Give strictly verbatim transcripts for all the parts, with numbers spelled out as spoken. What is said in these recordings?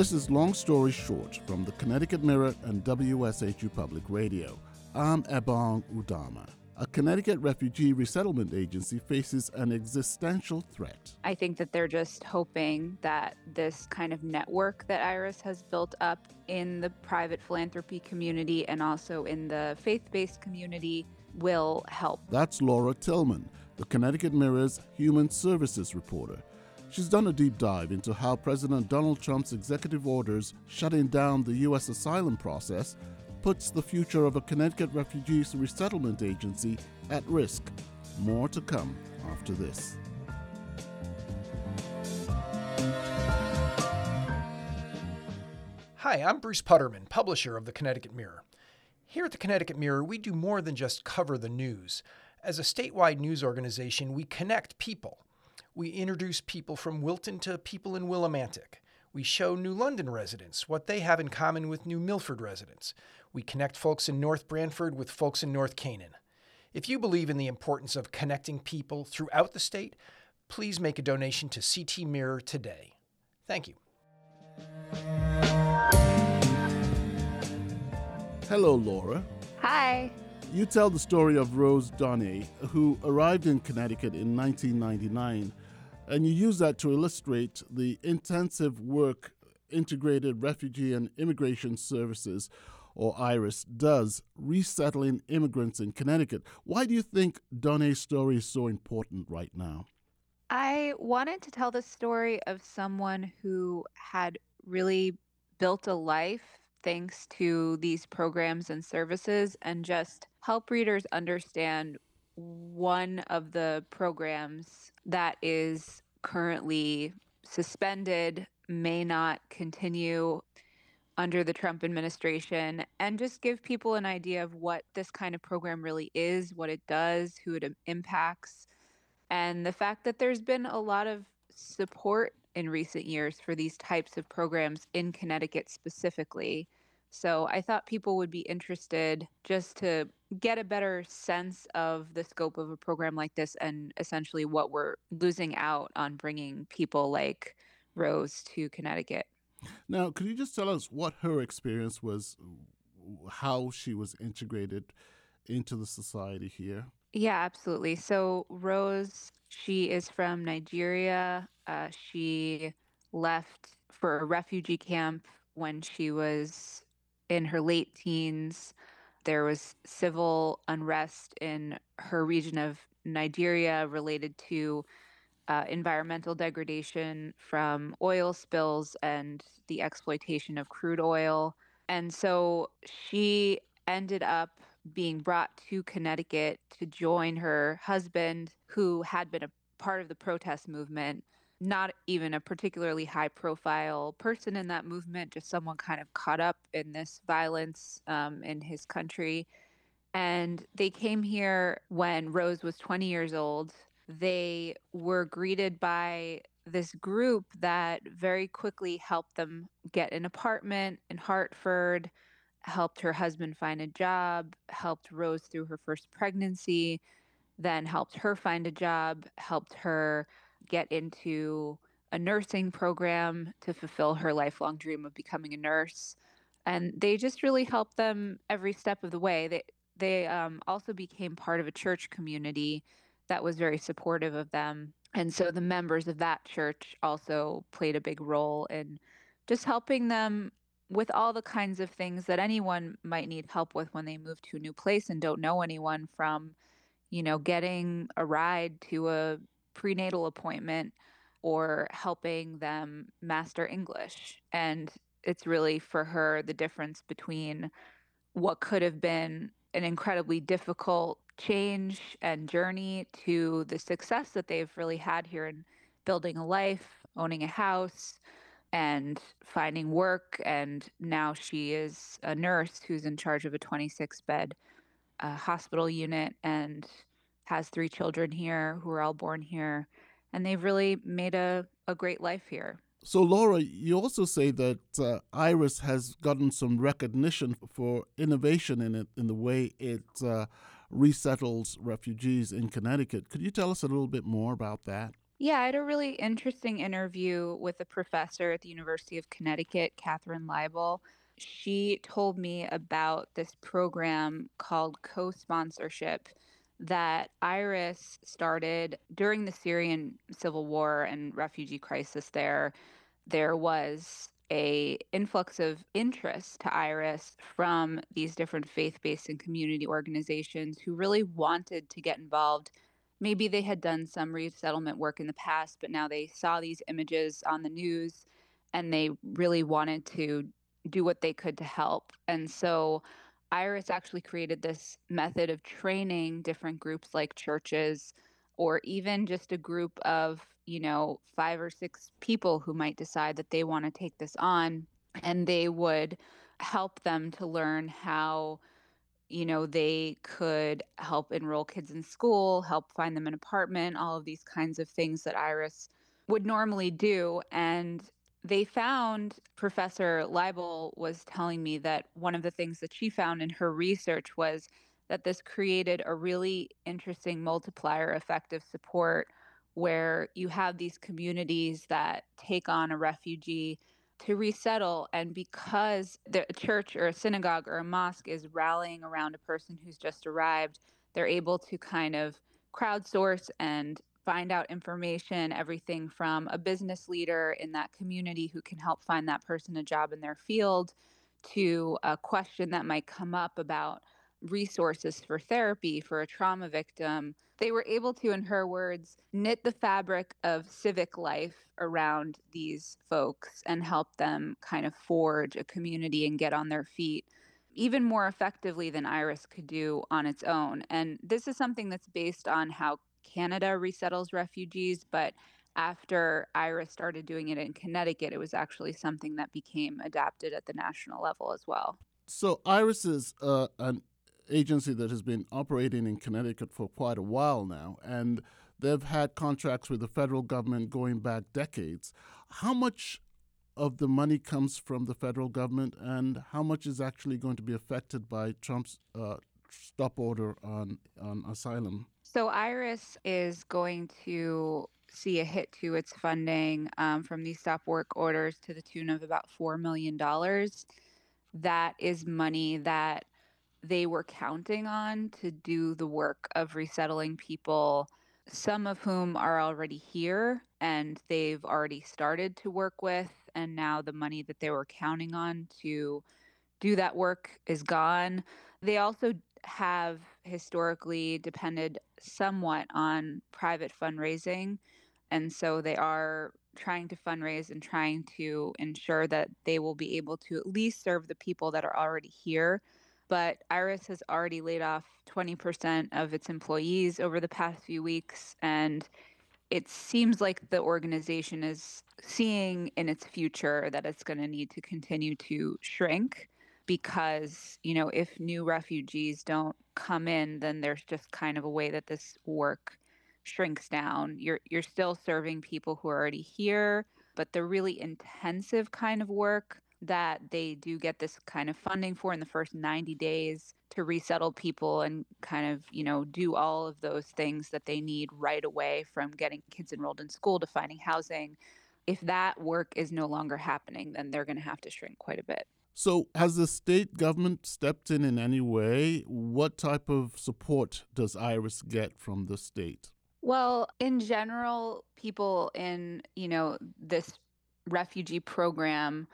This is Long Story Short from the Connecticut Mirror and W S H U Public Radio. I'm Ebong Udama. A Connecticut refugee resettlement agency faces an existential threat. I think that they're just hoping that this kind of network that IRIS has built up in the private philanthropy community and also in the faith-based community will help. That's Laura Tillman, the Connecticut Mirror's human services reporter. She's done a deep dive into how President Donald Trump's executive orders shutting down the U S asylum process puts the future of a Connecticut Refugees Resettlement Agency at risk. More to come after this. Hi, I'm Bruce Putterman, publisher of the Connecticut Mirror. Here at the Connecticut Mirror, we do more than just cover the news. As a statewide news organization, we connect people. We introduce people from Wilton to people in Willimantic. We show New London residents what they have in common with New Milford residents. We connect folks in North Branford with folks in North Canaan. If you believe in the importance of connecting people throughout the state, please make a donation to C T Mirror today. Thank you. Hello, Laura. Hi. You tell the story of Rose Donay, who arrived in Connecticut in nineteen ninety-nine, and you use that to illustrate the intensive work Integrated Refugee and Immigration Services, or IRIS, does resettling immigrants in Connecticut. Why do you think Donay's story is so important right now? I wanted to tell the story of someone who had really built a life thanks to these programs and services, and just help readers understand one of the programs that is currently suspended, may not continue under the Trump administration, and just give people an idea of what this kind of program really is, what it does, who it impacts, and the fact that there's been a lot of support in recent years for these types of programs in Connecticut specifically. So I thought people would be interested just to get a better sense of the scope of a program like this and essentially what we're losing out on bringing people like Rose to Connecticut. Now, could you just tell us what her experience was, how she was integrated into the society here? Yeah, absolutely. So Rose, she is from Nigeria. Uh, she left for a refugee camp when she was in her late teens. There was civil unrest in her region of Nigeria related to uh, environmental degradation from oil spills and the exploitation of crude oil. And so she ended up being brought to Connecticut to join her husband, who had been a part of the protest movement, not even a particularly high profile person in that movement, just someone kind of caught up in this violence um, in his country. And they came here when Rose was twenty years old. They were greeted by this group that very quickly helped them get an apartment in Hartford, helped her husband find a job, helped Rose through her first pregnancy, then helped her find a job, helped her get into a nursing program to fulfill her lifelong dream of becoming a nurse. And they just really helped them every step of the way. They, they um, also became part of a church community that was very supportive of them. And so the members of that church also played a big role in just helping them with all the kinds of things that anyone might need help with when they move to a new place and don't know anyone, from, you know, getting a ride to a prenatal appointment or helping them master English. And it's really for her the difference between what could have been an incredibly difficult change and journey to the success that they've really had here in building a life, owning a house, and finding work. And now she is a nurse who's in charge of a twenty-six bed uh, hospital unit and has three children here who are all born here. And they've really made a, a great life here. So, Laura, you also say that uh, IRIS has gotten some recognition for innovation in it, in the way it uh, resettles refugees in Connecticut. Could you tell us a little bit more about that? Yeah, I had a really interesting interview with a professor at the University of Connecticut, Catherine Leibel. She told me about this program called co-sponsorship that IRIS started during the Syrian civil war and refugee crisis there. There was a influx of interest to IRIS from these different faith-based and community organizations who really wanted to get involved. Maybe they had done some resettlement work in the past, but now they saw these images on the news and they really wanted to do what they could to help. And so IRIS actually created this method of training different groups like churches or even just a group of, you know, five or six people who might decide that they want to take this on, and they would help them to learn how, you know, they could help enroll kids in school, help find them an apartment, all of these kinds of things that IRIS would normally do. And they found, Professor Leibel was telling me that one of the things that she found in her research was that this created a really interesting multiplier effect of support where you have these communities that take on a refugee to resettle. And because the church or a synagogue or a mosque is rallying around a person who's just arrived, they're able to kind of crowdsource and find out information, everything from a business leader in that community who can help find that person a job in their field to a question that might come up about resources for therapy for a trauma victim. They were able to, in her words, knit the fabric of civic life around these folks and help them kind of forge a community and get on their feet even more effectively than IRIS could do on its own. And this is something that's based on how Canada resettles refugees, but after IRIS started doing it in Connecticut, it was actually something that became adapted at the national level as well. So IRIS is uh, an agency that has been operating in Connecticut for quite a while now, and they've had contracts with the federal government going back decades. How much of the money comes from the federal government, and how much is actually going to be affected by Trump's uh, stop order on, on asylum? So IRIS is going to see a hit to its funding um, from these stop work orders to the tune of about four million dollars. That is money that they were counting on to do the work of resettling people, some of whom are already here and they've already started to work with. And now the money that they were counting on to do that work is gone. They also have historically depended somewhat on private fundraising. And so they are trying to fundraise and trying to ensure that they will be able to at least serve the people that are already here. But IRIS has already laid off twenty percent of its employees over the past few weeks. And it seems like the organization is seeing in its future that it's going to need to continue to shrink because, you know, if new refugees don't come in, then there's just kind of a way that this work shrinks down. You're you're still serving people who are already here, but the really intensive kind of work that they do get this kind of funding for in the first ninety days to resettle people and kind of, you know, do all of those things that they need right away, from getting kids enrolled in school to finding housing. If that work is no longer happening, then they're going to have to shrink quite a bit. So, has the state government stepped in in any way? What type of support does IRIS get from the state? Well, in general, people in, you know, this refugee program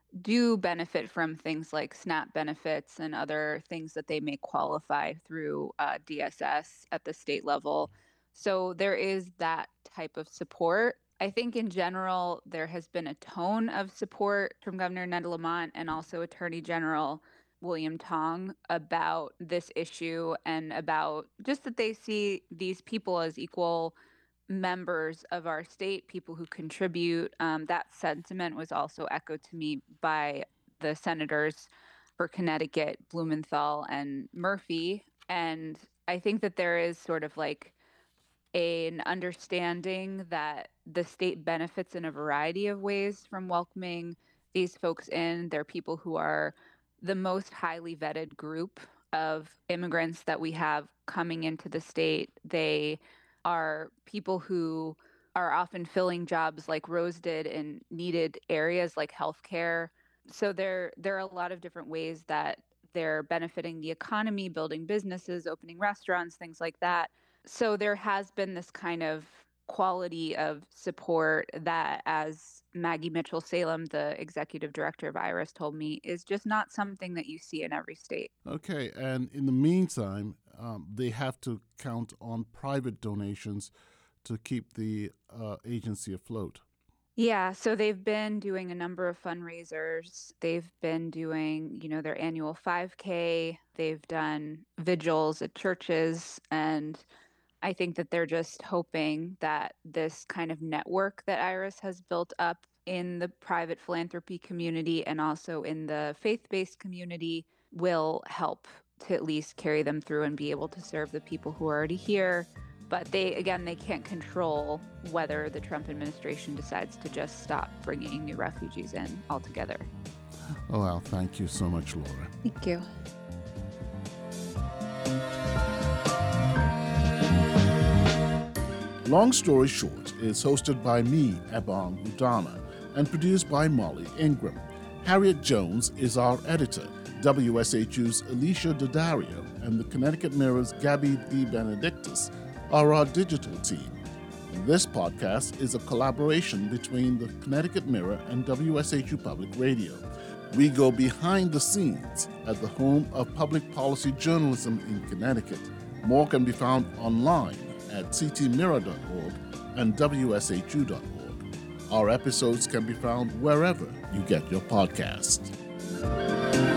do benefit from things like SNAP benefits and other things that they may qualify through uh, D S S at the state level. So there is that type of support. I think in general, there has been a tone of support from Governor Ned Lamont and also Attorney General William Tong about this issue and about just that they see these people as equal members of our state, people who contribute. Um, that sentiment was also echoed to me by the senators for Connecticut, Blumenthal and Murphy. And I think that there is sort of like an understanding that the state benefits in a variety of ways from welcoming these folks in. They're people who are the most highly vetted group of immigrants that we have coming into the state. They are people who are often filling jobs like Rose did in needed areas like healthcare. So there, there are a lot of different ways that they're benefiting the economy, building businesses, opening restaurants, things like that. So there has been this kind of quality of support that, as Maggie Mitchell-Salem, the executive director of IRIS, told me, is just not something that you see in every state. Okay, and in the meantime, um, they have to count on private donations to keep the uh, agency afloat. Yeah, so they've been doing a number of fundraisers. They've been doing, you know, their annual five K. They've done vigils at churches, and I think that they're just hoping that this kind of network that IRIS has built up in the private philanthropy community and also in the faith-based community will help to at least carry them through and be able to serve the people who are already here. But they, again, they can't control whether the Trump administration decides to just stop bringing new refugees in altogether. Oh, well, thank you so much, Laura. Thank you. Long Story Short is hosted by me, Ebon Udana, and produced by Molly Ingram. Harriet Jones is our editor. W S H U's Alicia Daddario and the Connecticut Mirror's Gabby DeBenedictis are our digital team. This podcast is a collaboration between the Connecticut Mirror and W S H U Public Radio. We go behind the scenes at the home of public policy journalism in Connecticut. More can be found online at c t mirror dot org and w s h u dot org. Our episodes can be found wherever you get your podcasts.